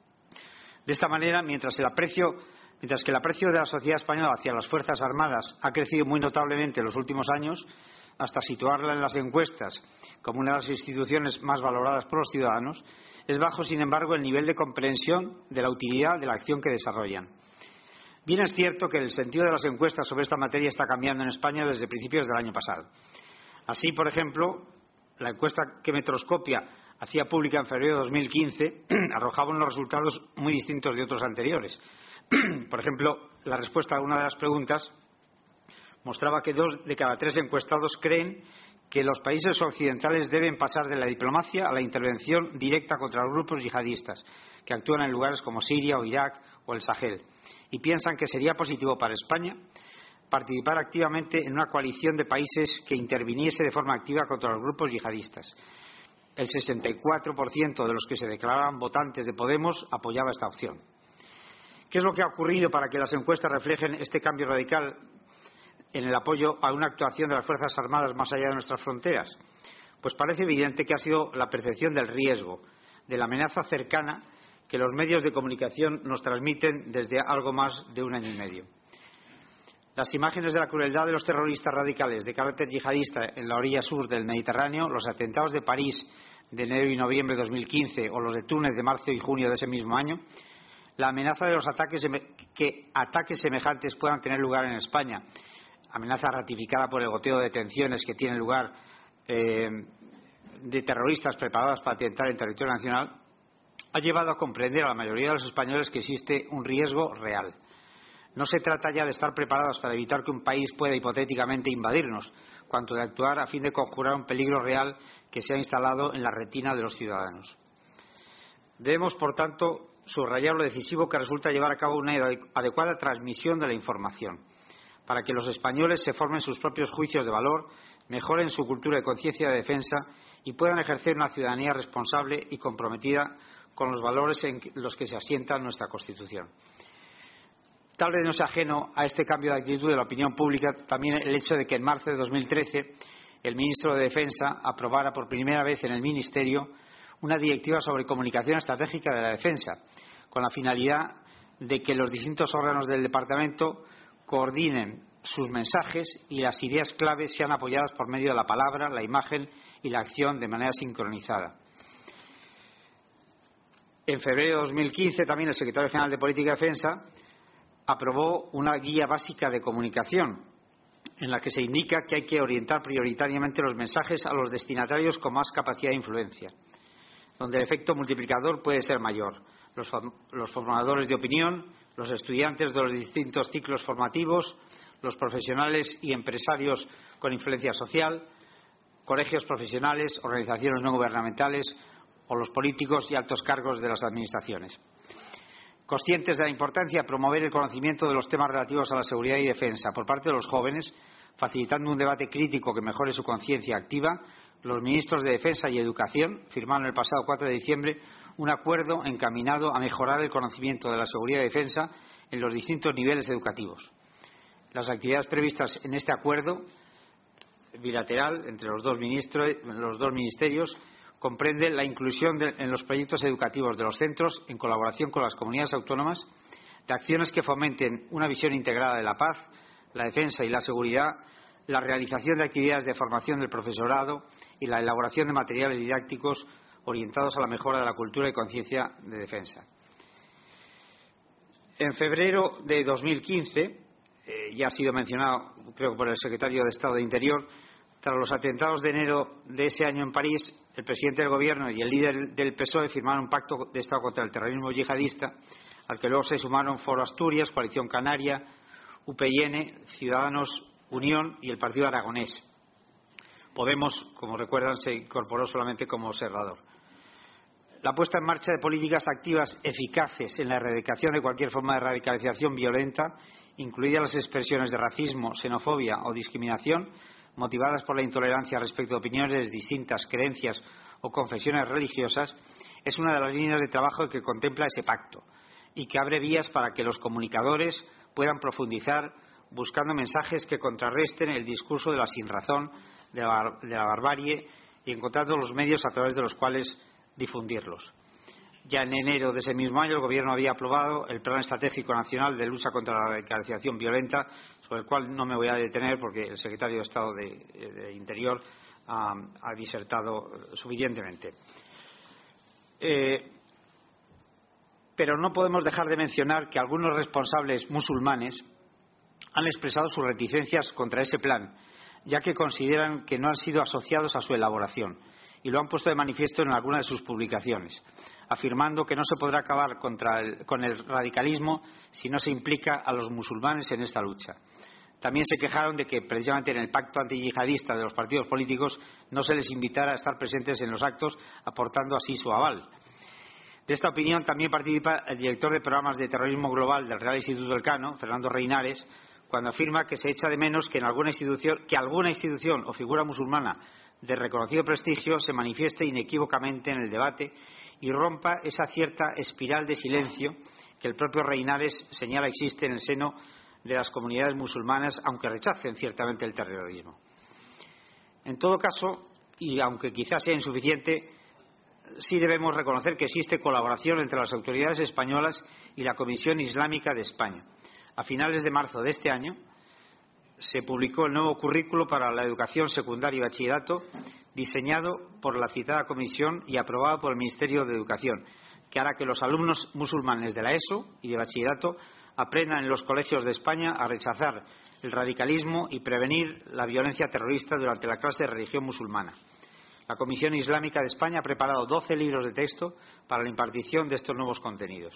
De esta manera, mientras, el aprecio, mientras que el aprecio de la sociedad española hacia las Fuerzas Armadas ha crecido muy notablemente en los últimos años, hasta situarla en las encuestas como una de las instituciones más valoradas por los ciudadanos, es bajo, sin embargo, el nivel de comprensión de la utilidad de la acción que desarrollan. Bien es cierto que el sentido de las encuestas sobre esta materia está cambiando en España desde principios del año pasado. Así, por ejemplo, la encuesta que Metroscopia hacía pública en febrero de dos mil quince arrojaba unos resultados muy distintos de otros anteriores. Por ejemplo, la respuesta a una de las preguntas mostraba que dos de cada tres encuestados creen que los países occidentales deben pasar de la diplomacia a la intervención directa contra los grupos yihadistas que actúan en lugares como Siria o Irak o el Sahel, y piensan que sería positivo para España participar activamente en una coalición de países que interviniese de forma activa contra los grupos yihadistas. El sesenta y cuatro por ciento de los que se declaraban votantes de Podemos apoyaba esta opción. ¿Qué es lo que ha ocurrido para que las encuestas reflejen este cambio radical en el apoyo a una actuación de las Fuerzas Armadas más allá de nuestras fronteras? Pues parece evidente que ha sido la percepción del riesgo, de la amenaza cercana que los medios de comunicación nos transmiten desde algo más de un año y medio. Las imágenes de la crueldad de los terroristas radicales de carácter yihadista en la orilla sur del Mediterráneo, los atentados de París de enero y noviembre de dos mil quince o los de Túnez de marzo y junio de ese mismo año, la amenaza de los ataques que ataques semejantes puedan tener lugar en España, amenaza ratificada por el goteo de detenciones que tienen lugar eh, de terroristas preparados para atentar en territorio nacional, ha llevado a comprender a la mayoría de los españoles que existe un riesgo real. No se trata ya de estar preparados para evitar que un país pueda hipotéticamente invadirnos, cuanto de actuar a fin de conjurar un peligro real que se ha instalado en la retina de los ciudadanos. Debemos, por tanto, subrayar lo decisivo que resulta llevar a cabo una adecuada transmisión de la información, para que los españoles se formen sus propios juicios de valor, mejoren su cultura de conciencia de defensa y puedan ejercer una ciudadanía responsable y comprometida con los valores en los que se asienta nuestra Constitución. Tal vez no es ajeno a este cambio de actitud de la opinión pública también el hecho de que en marzo de dos mil trece el ministro de Defensa aprobara por primera vez en el Ministerio una directiva sobre comunicación estratégica de la defensa, con la finalidad de que los distintos órganos del Departamento coordinen sus mensajes y las ideas claves sean apoyadas por medio de la palabra, la imagen y la acción de manera sincronizada. En febrero de dos mil quince también el Secretario General de Política y Defensa aprobó una guía básica de comunicación en la que se indica que hay que orientar prioritariamente los mensajes a los destinatarios con más capacidad de influencia, donde el efecto multiplicador puede ser mayor. Los, los formadores de opinión, los estudiantes de los distintos ciclos formativos, los profesionales y empresarios con influencia social, colegios profesionales, organizaciones no gubernamentales o los políticos y altos cargos de las administraciones. Conscientes de la importancia de promover el conocimiento de los temas relativos a la seguridad y defensa por parte de los jóvenes, facilitando un debate crítico que mejore su conciencia activa, los ministros de Defensa y Educación firmaron el pasado cuatro de diciembre un acuerdo encaminado a mejorar el conocimiento de la seguridad y defensa en los distintos niveles educativos. Las actividades previstas en este acuerdo bilateral entre los dos, ministros, los dos ministerios comprenden la inclusión de, en los proyectos educativos de los centros, en colaboración con las comunidades autónomas, de acciones que fomenten una visión integrada de la paz, la defensa y la seguridad, la realización de actividades de formación del profesorado y la elaboración de materiales didácticos orientados a la mejora de la cultura y conciencia de defensa. En febrero de dos mil quince, eh, ya ha sido mencionado, creo, por el secretario de Estado de Interior, tras los atentados de enero de ese año en París, el presidente del Gobierno y el líder del P S O E firmaron un pacto de Estado contra el terrorismo yihadista, al que luego se sumaron Foro Asturias, Coalición Canaria, U P y N, Ciudadanos, Unión y el Partido Aragonés. Podemos, como recuerdan, se incorporó solamente como observador. La puesta en marcha de políticas activas eficaces en la erradicación de cualquier forma de radicalización violenta, incluidas las expresiones de racismo, xenofobia o discriminación, motivadas por la intolerancia respecto a opiniones distintas, creencias o confesiones religiosas, es una de las líneas de trabajo que contempla ese pacto y que abre vías para que los comunicadores puedan profundizar buscando mensajes que contrarresten el discurso de la sinrazón, de la, de la barbarie y encontrando los medios a través de los cuales difundirlos. Ya en enero de ese mismo año el Gobierno había aprobado el Plan Estratégico Nacional de Lucha contra la Radicalización Violenta, sobre el cual no me voy a detener porque el Secretario de Estado de, de Interior ha, ha disertado suficientemente. Eh, pero no podemos dejar de mencionar que algunos responsables musulmanes han expresado sus reticencias contra ese plan, ya que consideran que no han sido asociados a su elaboración, y lo han puesto de manifiesto en algunas de sus publicaciones, afirmando que no se podrá acabar contra el, con el radicalismo si no se implica a los musulmanes en esta lucha. También se quejaron de que precisamente en el pacto antiyihadista de los partidos políticos no se les invitara a estar presentes en los actos, aportando así su aval. De esta opinión también participa el director de programas de terrorismo global del Real Instituto Elcano, Fernando Reinares, cuando afirma que se echa de menos que, en alguna institución, que alguna institución o figura musulmana de reconocido prestigio se manifieste inequívocamente en el debate y rompa esa cierta espiral de silencio que el propio Reinares señala existe en el seno de las comunidades musulmanas, aunque rechacen ciertamente el terrorismo. En todo caso, y aunque quizás sea insuficiente, sí debemos reconocer que existe colaboración entre las autoridades españolas y la Comisión Islámica de España. A finales de marzo de este año se publicó el nuevo currículo para la educación secundaria y bachillerato, diseñado por la citada comisión y aprobado por el Ministerio de Educación, que hará que los alumnos musulmanes de la ESO y de bachillerato aprendan en los colegios de España a rechazar el radicalismo y prevenir la violencia terrorista durante la clase de religión musulmana. La Comisión Islámica de España ha preparado doce libros de texto para la impartición de estos nuevos contenidos.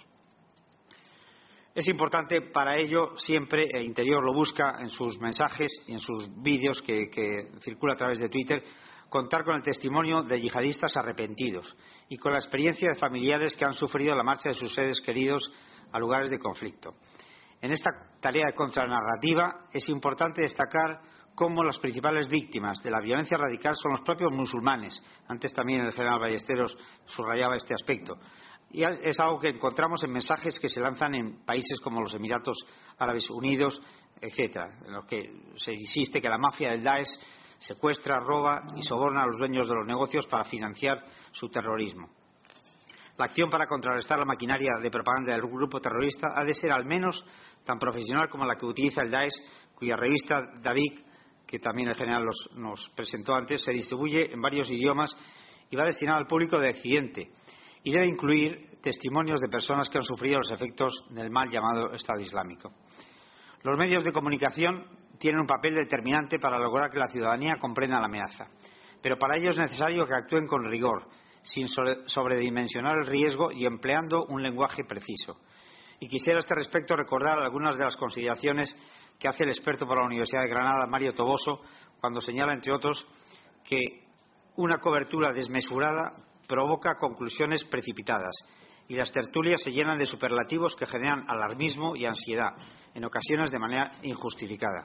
Es importante para ello, siempre el Interior lo busca en sus mensajes y en sus vídeos que, que circula a través de Twitter, contar con el testimonio de yihadistas arrepentidos y con la experiencia de familiares que han sufrido la marcha de sus seres queridos a lugares de conflicto. En esta tarea de contranarrativa es importante destacar cómo las principales víctimas de la violencia radical son los propios musulmanes. Antes también el general Ballesteros subrayaba este aspecto. Y es algo que encontramos en mensajes que se lanzan en países como los Emiratos Árabes Unidos, etcétera, en los que se insiste que la mafia del Daesh secuestra, roba y soborna a los dueños de los negocios para financiar su terrorismo. La acción para contrarrestar la maquinaria de propaganda del grupo terrorista ha de ser al menos tan profesional como la que utiliza el Daesh, cuya revista Dabiq, que también el general los, nos presentó antes, se distribuye en varios idiomas y va destinada al público de Occidente, y debe incluir testimonios de personas que han sufrido los efectos del mal llamado Estado Islámico. Los medios de comunicación tienen un papel determinante para lograr que la ciudadanía comprenda la amenaza, pero para ello es necesario que actúen con rigor, sin sobredimensionar el riesgo y empleando un lenguaje preciso. Y quisiera a este respecto recordar algunas de las consideraciones que hace el experto por la Universidad de Granada, Mario Toboso, cuando señala, entre otros, que una cobertura desmesurada provoca conclusiones precipitadas y las tertulias se llenan de superlativos que generan alarmismo y ansiedad, en ocasiones de manera injustificada.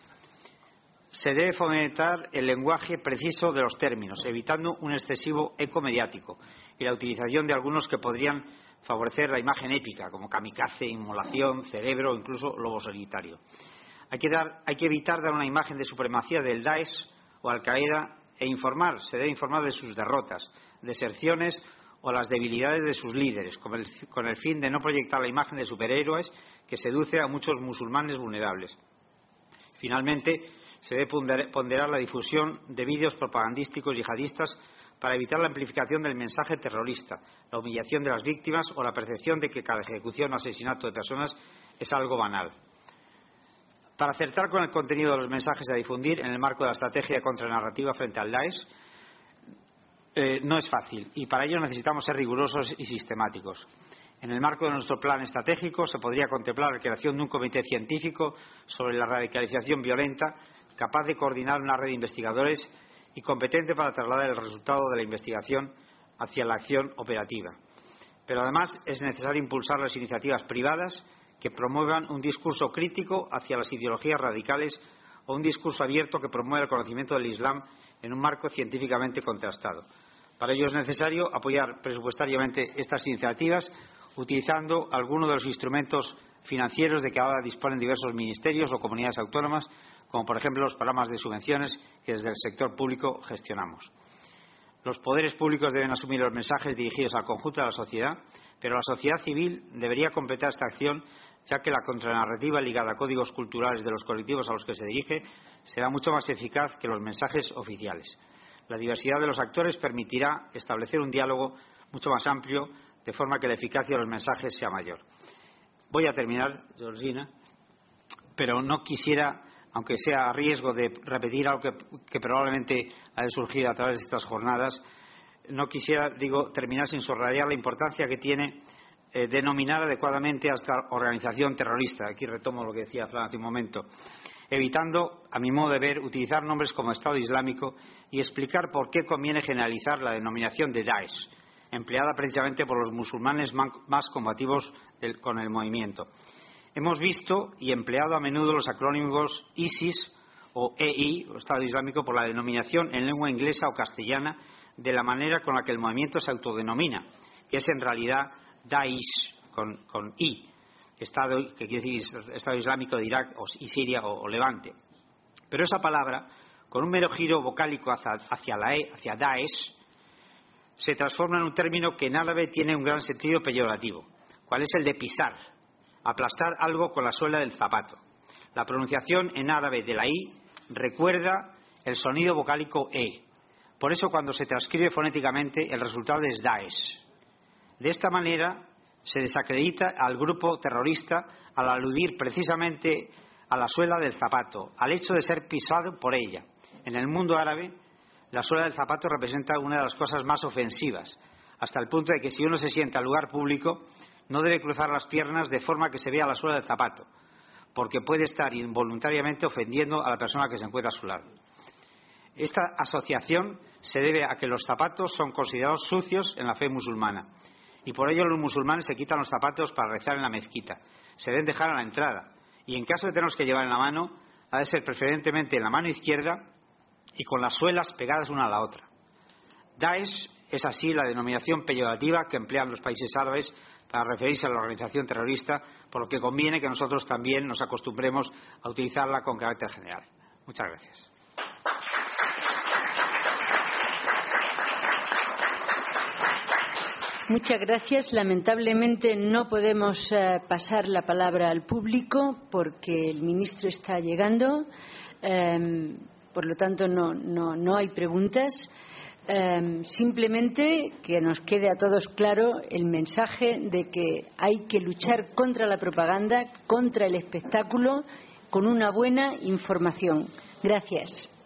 Se debe fomentar el lenguaje preciso de los términos, evitando un excesivo eco mediático y la utilización de algunos que podrían favorecer la imagen épica, como kamikaze, inmolación, cerebro o incluso lobo solitario. Hay que, dar, hay que evitar dar una imagen de supremacía del Daesh o Al-Qaeda e informar, se debe informar de sus derrotas, deserciones o las debilidades de sus líderes, con el, con el fin de no proyectar la imagen de superhéroes que seduce a muchos musulmanes vulnerables. Finalmente, se debe ponderar la difusión de vídeos propagandísticos yihadistas para evitar la amplificación del mensaje terrorista, la humillación de las víctimas o la percepción de que cada ejecución o asesinato de personas es algo banal. Para acertar con el contenido de los mensajes a difundir en el marco de la estrategia de contranarrativa frente al Daesh, eh, no es fácil y para ello necesitamos ser rigurosos y sistemáticos. En el marco de nuestro plan estratégico se podría contemplar la creación de un comité científico sobre la radicalización violenta capaz de coordinar una red de investigadores y competente para trasladar el resultado de la investigación hacia la acción operativa. Pero además es necesario impulsar las iniciativas privadas que promuevan un discurso crítico hacia las ideologías radicales o un discurso abierto que promueva el conocimiento del Islam en un marco científicamente contrastado. Para ello es necesario apoyar presupuestariamente estas iniciativas utilizando algunos de los instrumentos financieros de que ahora disponen diversos ministerios o comunidades autónomas, como por ejemplo los programas de subvenciones que desde el sector público gestionamos. Los poderes públicos deben asumir los mensajes dirigidos al conjunto de la sociedad, pero la sociedad civil debería completar esta acción, ya que la contranarrativa ligada a códigos culturales de los colectivos a los que se dirige será mucho más eficaz que los mensajes oficiales. La diversidad de los actores permitirá establecer un diálogo mucho más amplio, de forma que la eficacia de los mensajes sea mayor. Voy a terminar, Georgina, pero no quisiera, aunque sea a riesgo de repetir algo que, que probablemente ha de surgir a través de estas jornadas, no quisiera, digo, terminar sin subrayar la importancia que tiene eh, denominar adecuadamente a esta organización terrorista. Aquí retomo lo que decía Fran hace un momento, evitando, a mi modo de ver, utilizar nombres como Estado Islámico y explicar por qué conviene generalizar la denominación de Daesh, empleada precisamente por los musulmanes más combativos del, con el movimiento. Hemos visto y empleado a menudo los acrónimos ISIS o E I, o Estado Islámico, por la denominación en lengua inglesa o castellana de la manera con la que el movimiento se autodenomina, que es en realidad Daesh con, con I, Estado, que quiere decir Estado Islámico de Irak o, y Siria o, o Levante. Pero esa palabra, con un mero giro vocálico hacia, hacia la E, hacia Daesh, se transforma en un término que en árabe tiene un gran sentido peyorativo, cual es el de pisar, aplastar algo con la suela del zapato. La pronunciación en árabe de la I recuerda el sonido vocálico E. Por eso, cuando se transcribe fonéticamente, el resultado es Daesh. De esta manera, se desacredita al grupo terrorista al aludir precisamente a la suela del zapato, al hecho de ser pisado por ella. En el mundo árabe, la suela del zapato representa una de las cosas más ofensivas, hasta el punto de que si uno se sienta en lugar público, no debe cruzar las piernas de forma que se vea la suela del zapato, porque puede estar involuntariamente ofendiendo a la persona que se encuentra a su lado. Esta asociación se debe a que los zapatos son considerados sucios en la fe musulmana y por ello los musulmanes se quitan los zapatos para rezar en la mezquita. Se deben dejar a la entrada y en caso de tenerlos que llevar en la mano, ha de ser preferentemente en la mano izquierda y con las suelas pegadas una a la otra. Daesh es así la denominación peyorativa que emplean los países árabes para referirse a la organización terrorista, por lo que conviene que nosotros también nos acostumbremos a utilizarla con carácter general. Muchas gracias. Muchas gracias. Lamentablemente no podemos eh, pasar la palabra al público porque el ministro está llegando. Eh, por lo tanto, no, no, no hay preguntas. Eh, simplemente que nos quede a todos claro el mensaje de que hay que luchar contra la propaganda, contra el espectáculo, con una buena información. Gracias.